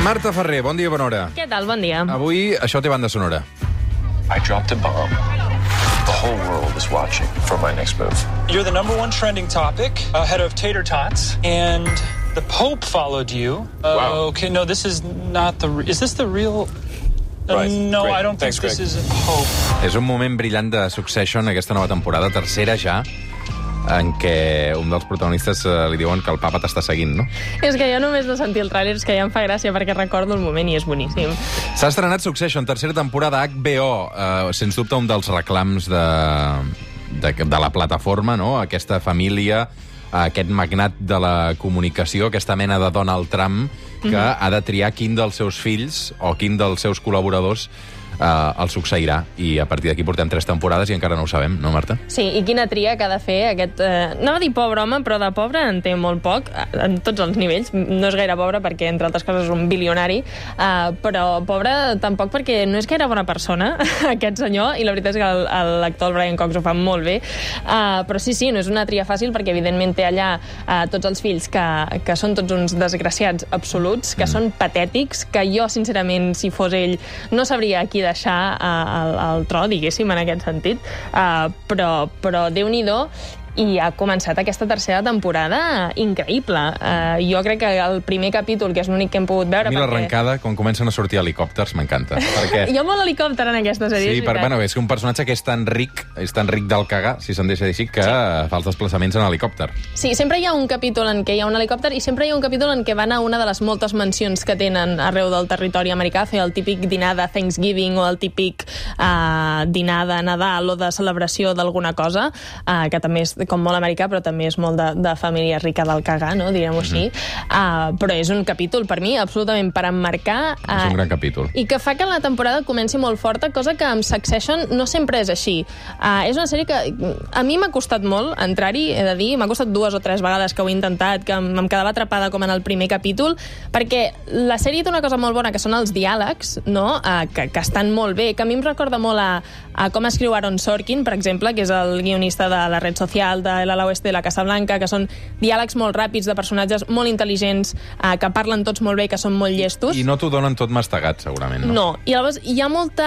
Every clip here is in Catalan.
Marta Ferrer, bon dia, bona hora. Què tal? Bon dia. Avui això té banda sonora. I dropped a bomb. The whole world is watching for my next move. You're the #1 trending topic, ahead of tater tots, and the Pope followed you. Wow. Okay, no, this is not the... Is this the real... Right, no, great. I don't think Thanks, this Greg. is a Pope. És un moment brillant de Succession, aquesta nova temporada, tercera ja, en què un dels protagonistes li diuen que el papa t'està seguint, no? És que jo només de sentir el tràiler és que ja em fa gràcia perquè recordo el moment i és boníssim. S'ha estrenat Succession, tercera temporada, HBO, sens dubte un dels reclams de la plataforma, no? Aquesta família, aquest magnat de la comunicació, aquesta mena de Donald Trump, que ha de triar quin dels seus fills o quin dels seus col·laboradors el succeirà. I a partir d'aquí portem 3 temporades i encara no ho sabem, no, Marta? Sí, i quina tria que ha de fer aquest... anava a dir pobre home, però de pobre en té molt poc, en tots els nivells. No és gaire pobre perquè, entre altres coses, és un bilionari, però pobre tampoc perquè no és gaire bona persona, aquest senyor, i la veritat és que l'actor Brian Cox ho fa molt bé. Però sí, no és una tria fàcil perquè, evidentment, té allà tots els fills que són tots uns desgraciats absoluts, que són patètics, que jo, sincerament, si fos ell, no sabria qui deixar el tro, diguéssim, en aquest sentit. Però Déu-n'hi-do, i ha començat aquesta tercera temporada increïble. Jo crec que el primer capítol, que és l'únic que hem pogut veure... A mi l'arrencada, quan comencen a sortir helicòpters, m'encanta. Perquè... Hi ha molt helicòpter en aquesta sèrie. Sí, és que un personatge que és tan ric del cagar, si se'n deixa dir així, que fa els desplaçaments en helicòpter. Sí, sempre hi ha un capítol en què hi ha un helicòpter i sempre hi ha un capítol en què van a una de les moltes mansions que tenen arreu del territori americà, fer el típic dinar de Thanksgiving o el típic dinar de Nadal o de celebració d'alguna cosa, que també és com molt americà, però també és molt de família rica del cagar, no? Direm-ho així. Però és un capítol, per mi, absolutament per emmarcar. És un gran capítol. I que fa que la temporada comenci molt forta, cosa que amb Succession no sempre és així. És una sèrie que a mi m'ha costat molt entrar-hi, he de dir, m'ha costat 2 o 3 vegades que ho he intentat, que em quedava atrapada com en el primer capítol, perquè la sèrie té una cosa molt bona, que són els diàlegs, no? Que estan molt bé, que a mi em recorda molt a com escriu Aaron Sorkin, per exemple, que és el guionista de La Red Social, de l'Ala Oeste, de la Casa Blanca, que són diàlegs molt ràpids, de personatges molt intel·ligents, que parlen tots molt bé, que són molt llestos. I no t'ho donen tot mastegat, segurament, no? No, i llavors hi ha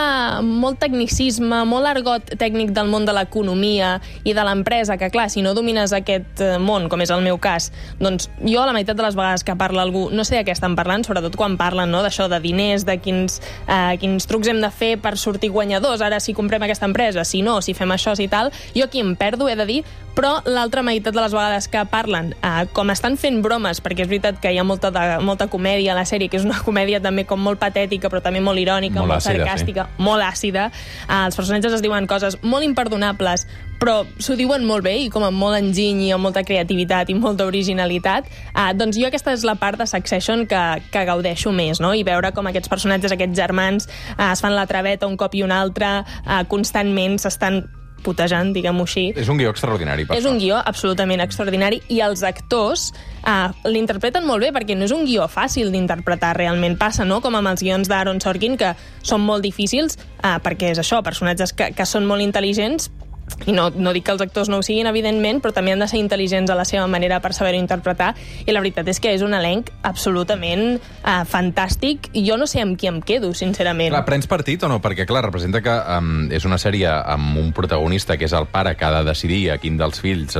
molt tecnicisme, molt argot tècnic del món de l'economia i de l'empresa, que clar, si no domines aquest món, com és el meu cas, doncs jo la meitat de les vegades que parla algú no sé de què estan parlant, sobretot quan parlen, no?, d'això de diners, de quins trucs hem de fer per sortir guanyadors, ara si comprem aquesta empresa, si no, si fem això, si tal, jo aquí em perdo, he de dir, però l'altra meitat de les vegades que parlen, com estan fent bromes, perquè és veritat que hi ha molta comèdia a la sèrie, que és una comèdia també com molt patètica, però també molt irònica, molt sarcàstica, molt àcida. Els personatges es diuen coses molt imperdonables, però s'ho diuen molt bé i com amb molt enginy i amb molta creativitat i molta originalitat. Doncs jo aquesta és la part de Succession que gaudeixo més, no? I veure com aquests personatges, aquests germans, es fan la traveta un cop i un altre, constantment s'estan putejant, diguem-ho així. És un guió extraordinari, per És un guió absolutament extraordinari i els actors l'interpreten molt bé perquè no és un guió fàcil d'interpretar, realment passa, no? Com amb els guions d'Aaron Sorkin, que són molt difícils perquè és això, personatges que són molt intel·ligents, i no dic que els actors no ho siguin, evidentment, però també han de ser intel·ligents a la seva manera per saber-ho interpretar, i la veritat és que és un elenc absolutament fantàstic, i jo no sé amb qui em quedo, sincerament. Clar, prens partit o no? Perquè, clar, representa que és una sèrie amb un protagonista que és el pare que ha de decidir a quin dels fills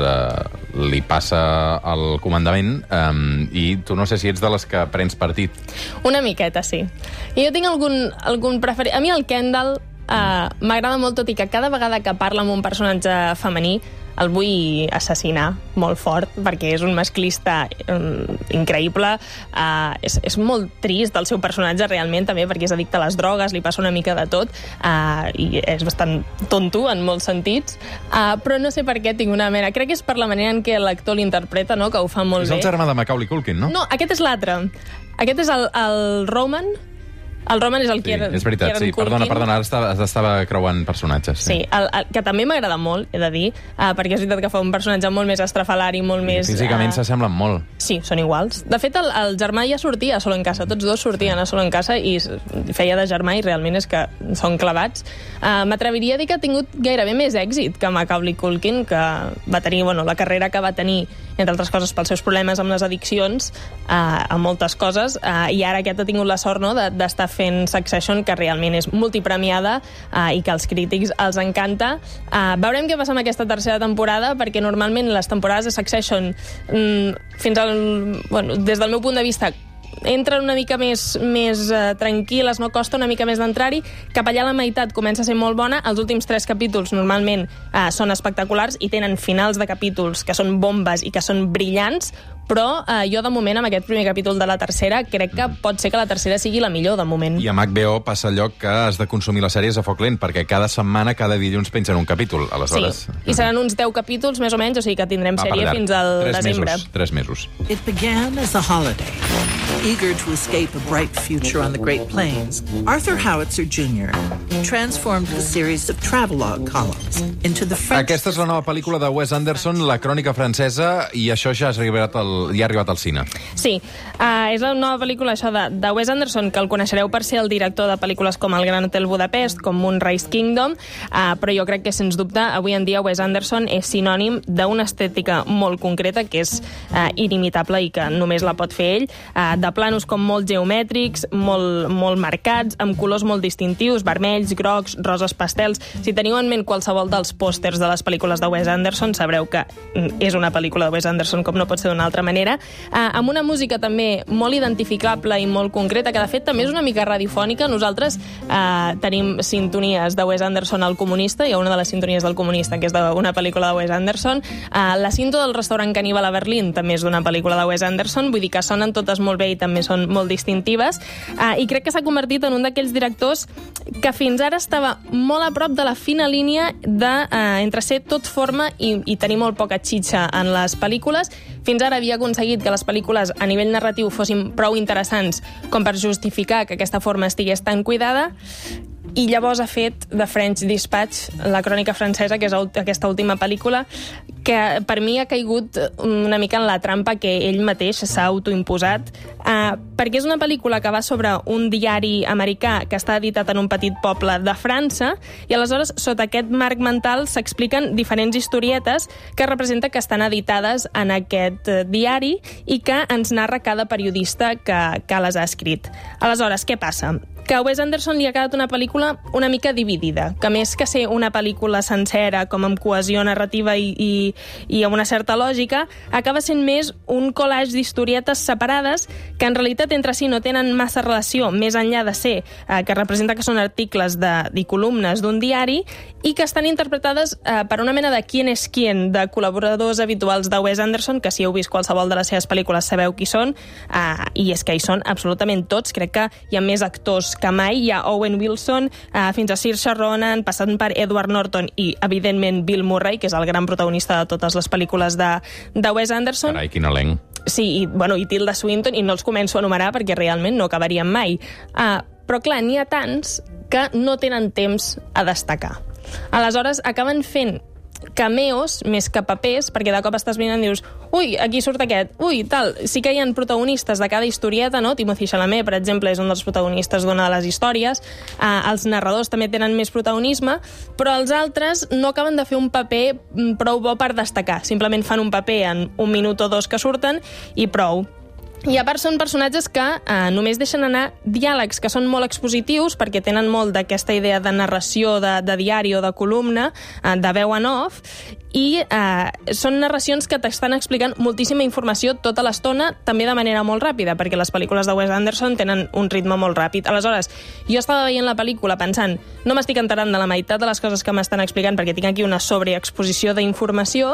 li passa el comandament, i tu no sé si ets de les que prens partit. Una miqueta, sí. I jo tinc algun preferit. A mi el Kendall m'agrada molt, tot i que cada vegada que parla amb un personatge femení el vull assassinar molt fort, perquè és un masclista increïble. És molt trist el seu personatge, realment, també, perquè és addicte a les drogues, li passa una mica de tot, i és bastant tonto en molts sentits, però no sé per què tinc una mena... Crec que és per la manera en què l'actor l'interpreta, no?, que ho fa molt bé. És el germà de Macaulay Culkin, no? No, aquest és l'altre. Aquest és el Roman, El Roman és el Sí, Kieran és veritat, sí. Culkin. Perdona, ara estava creuant personatges. Sí, que també m'agrada molt, he de dir, perquè és veritat que fa un personatge molt més estrafalari, molt més... Físicament s'assemblen molt. Sí, són iguals. De fet, el germà ja sortia a Solo en Casa. Tots dos sortien a Solo en Casa i feia de germà i realment és que són clavats. M'atreviria a dir que ha tingut gairebé més èxit que Macaulay Culkin, que va tenir la carrera que va tenir, entre altres coses, pels seus problemes amb les addiccions, a moltes coses, i ara aquest ha tingut la sort d'estar fent Succession, que realment és multipremiada i que als crítics els encanta. Veurem què passa amb aquesta tercera temporada, perquè normalment les temporades de Succession, des del meu punt de vista, entren una mica més tranquil·les, no costa una mica més d'entrar-hi, cap allà a la meitat comença a ser molt bona, els últims 3 capítols normalment són espectaculars i tenen finals de capítols que són bombes i que són brillants, però jo de moment amb aquest primer capítol de la tercera crec que pot ser que la tercera sigui la millor de moment. I amb HBO passa allò que has de consumir les sèries a foc lent, perquè cada setmana, cada dilluns pengen un capítol, aleshores. Sí, i seran uns 10 capítols més o menys, o sigui que tindrem sèrie fins al desembre. 3 mesos. It began as a holiday. Eager to escape a bright future on the Great Plains, Arthur Howitzer Jr. transformed the series of travelogue columns into the French... Aquesta és la nova pel·lícula de Wes Anderson, La crònica francesa, i això ja ha arribat al cine. Sí, és la nova pel·lícula això de Wes Anderson, que el coneixereu per ser el director de pel·lícules com El Gran Hotel Budapest, com Moonrise Kingdom, però jo crec que, sens dubte, avui en dia Wes Anderson és sinònim d'una estètica molt concreta, que és inimitable i que només la pot fer ell, de planos com molt geomètrics, molt marcats, amb colors molt distintius, vermells, grocs, roses pastels. Si teniu en ment qualsevol dels pòsters de les pel·lícules de Wes Anderson, sabreu que és una pel·lícula de Wes Anderson com no pot ser d'una altra manera, amb una música també molt identificable i molt concreta, que de fet també és una mica radiofònica. Nosaltres tenim sintonies de Wes Anderson al Comunista, hi ha una de les sintonies del Comunista que és d'una pel·lícula de Wes Anderson, la cinta del restaurant Caníbal a Berlín també és d'una pel·lícula de Wes Anderson, vull dir que sonen totes molt bé i també són molt distintives, i crec que s'ha convertit en un d'aquells directors que fins ara estava molt a prop de la fina línia entre ser tot forma i tenir molt poca xitxa en les pel·lícules. Fins ara havia aconseguit que les pel·lícules a nivell narratiu fossin prou interessants com per justificar que aquesta forma estigués tan cuidada, i llavors ha fet The French Dispatch, la crònica francesa, que és aquesta última pel·lícula, que per mi ha caigut una mica en la trampa que ell mateix s'ha autoimposat, perquè és una pel·lícula que va sobre un diari americà que està editat en un petit poble de França, i aleshores sota aquest marc mental s'expliquen diferents historietes que representa que estan editades en aquest diari i que ens narra cada periodista que les ha escrit. Aleshores, què passa? Que a Wes Anderson li ha quedat una pel·lícula una mica dividida, que més que ser una pel·lícula sencera, com amb cohesió narrativa i amb una certa lògica, acaba sent més un collage d'historietes separades que en realitat entre si no tenen massa relació, més enllà de ser que representa que són articles i columnes d'un diari i que estan interpretades per una mena de quién és quién, de col·laboradors habituals de Wes Anderson, que si heu vist qualsevol de les seves pel·lícules sabeu qui són, i és que hi són absolutament tots. Crec que hi ha més actors que mai. Hi ha Owen Wilson, fins a Saoirse Ronan, passant per Edward Norton i, evidentment, Bill Murray, que és el gran protagonista de totes les pel·lícules de Wes Anderson. Carai, quin elenc. Sí, i Tilda Swinton, i no els començo a enumerar perquè realment no acabaríem mai. Però, clar, n'hi ha tants que no tenen temps a destacar. Aleshores, acaben fent cameos més que papers, perquè de cop estàs mirant i dius, ui, aquí surt aquest, ui, tal. Sí que hi ha protagonistes de cada historieta, no? Timothée Chalamet, per exemple, és un dels protagonistes d'una de les històries. Els narradors també tenen més protagonisme, però els altres no acaben de fer un paper prou bo per destacar. Simplement fan un paper en 1 minut o 2 que surten i prou. I a part són personatges que només deixen anar diàlegs que són molt expositius perquè tenen molt d'aquesta idea de narració de diari o de columna, de veu en off, i són narracions que t'estan explicant moltíssima informació tota l'estona, també de manera molt ràpida, perquè les pel·lícules de Wes Anderson tenen un ritme molt ràpid. Aleshores, jo estava veient la pel·lícula pensant, no m'estic enterant de la meitat de les coses que m'estan explicant perquè tinc aquí una sobreexposició d'informació,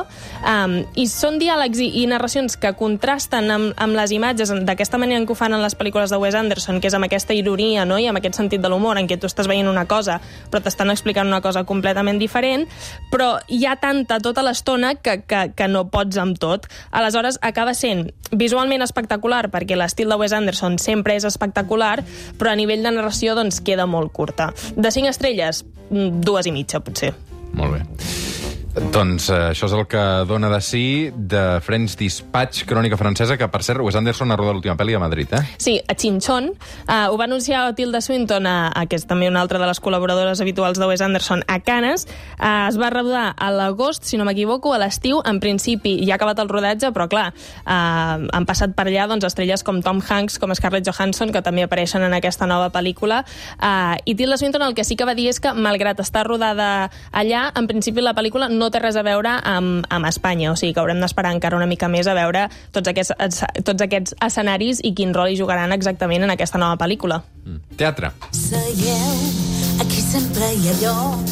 i són diàlegs i narracions que contrasten amb les imatges d'aquesta manera en què ho fan en les pel·lícules de Wes Anderson, que és amb aquesta ironia, no? I amb aquest sentit de l'humor, en què tu estàs veient una cosa però t'estan explicant una cosa completament diferent, però hi ha tanta tota l'estona que no pots amb tot. Aleshores, acaba sent visualment espectacular, perquè l'estil de Wes Anderson sempre és espectacular, però a nivell de narració doncs, queda molt curta. De 5 estrelles, 2,5, potser. Molt bé. Doncs això és el que dona de si de French Dispatch, crònica francesa, que, per cert, Wes Anderson ha rodat l'última pel·li a Madrid, eh? Sí, a Chinchón. Ho va anunciar Tilda Swinton, que és també una altra de les col·laboradores habituals de Wes Anderson, a Cannes. Es va rodar a l'agost, si no m'equivoco, a l'estiu. En principi ja ha acabat el rodatge, però clar, han passat per allà doncs, estrelles com Tom Hanks, com Scarlett Johansson, que també apareixen en aquesta nova pel·lícula. I Tilda Swinton el que sí que va dir és que, malgrat estar rodada allà, en principi la pel·lícula no té res a veure amb Espanya, o sigui que haurem d'esperar encara una mica més a veure tots aquests escenaris i quin rol hi jugaran exactament en aquesta nova pel·lícula. Teatre. Seieu, aquí sempre hi ha lloc.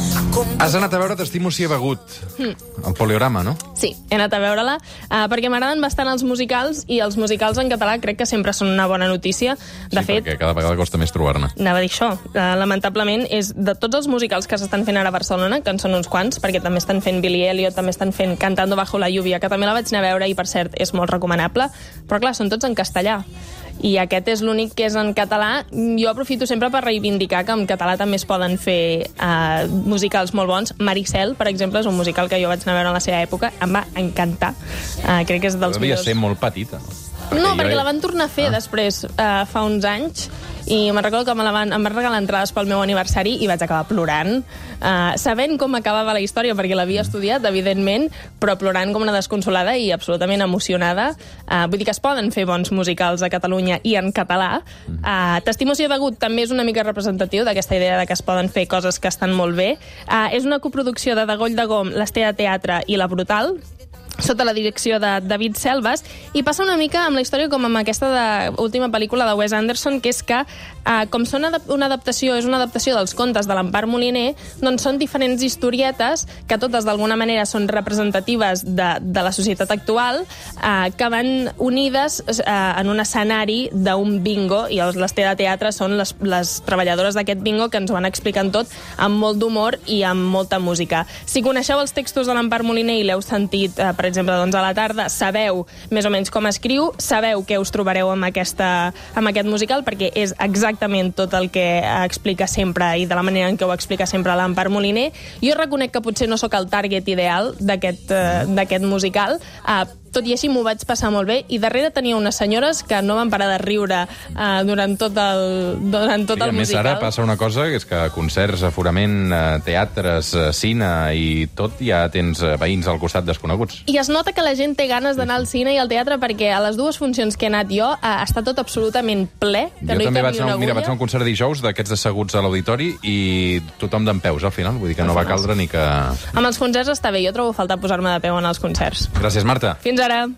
Has anat a veure T'estimo si he begut. El Poliorama, no? Sí, he anat a veure-la, perquè m'agraden bastant els musicals, i els musicals en català crec que sempre són una bona notícia. De fet, perquè cada vegada costa més trobar-ne. Anava a dir això. Lamentablement, és de tots els musicals que s'estan fent ara a Barcelona, que en són uns quants, perquè també estan fent Billy Elliot, també estan fent Cantando bajo la lluvia, que també la vaig anar a veure i, per cert, és molt recomanable, però clar, són tots en castellà. I aquest és l'únic que és en català. Jo aprofito sempre per reivindicar que en català també es poden fer musicals molt bons. Maricel, per exemple, és un musical que jo vaig anar a veure en la seva època. Em va encantar. Crec que és dels Devia millors. ser molt petita. Perquè la van tornar a fer després, fa uns anys, i me'n recordo que em van regalar entrades pel meu aniversari i vaig acabar plorant, sabent com acabava la història, perquè l'havia estudiat, evidentment, però plorant com una desconsolada i absolutament emocionada. Vull dir que es poden fer bons musicals a Catalunya i en català. T'estimo si he begut també és una mica representatiu d'aquesta idea de que es poden fer coses que estan molt bé. És una coproducció de Degoll de Gom, l'Estea Teatre i La Brutal, sota la direcció de David Selves, i passa una mica amb la història com amb aquesta última pel·lícula de Wes Anderson, que és que, com és una adaptació dels contes de l'Empar Moliner, doncs són diferents historietes que totes d'alguna manera són representatives de la societat actual, que van unides en un escenari d'un bingo, i l'Estea de Teatre són les treballadores d'aquest bingo que ens ho van explicant tot amb molt d'humor i amb molta música. Si coneixeu els textos de l'Empar Moliner i l'heu sentit, per exemple, doncs a la tarda, sabeu més o menys com escriu, sabeu què us trobareu amb aquest musical, perquè és exactament tot el que explica sempre i de la manera en què ho explica sempre l'Empar Moliner. Jo reconec que potser no sóc el target ideal d'aquest musical, tot i així m'ho vaig passar molt bé, i darrere tenia unes senyores que no van parar de riure durant tot el musical. A més, ara passa una cosa, que és que concerts, aforament, teatres, cine i tot, ja tens veïns al costat desconeguts. I es nota que la gent té ganes d'anar al cine i al teatre, perquè a les 2 funcions que he anat jo està tot absolutament ple, que no hi cap ni una agulla. Vaig anar a un concert dijous d'aquests asseguts a l'auditori i tothom d'en peus al final, vull dir que no va caldre ni que... Amb els concerts està bé, jo trobo falta posar-me de peu en els concerts. Gràcies, Marta. Fins ara.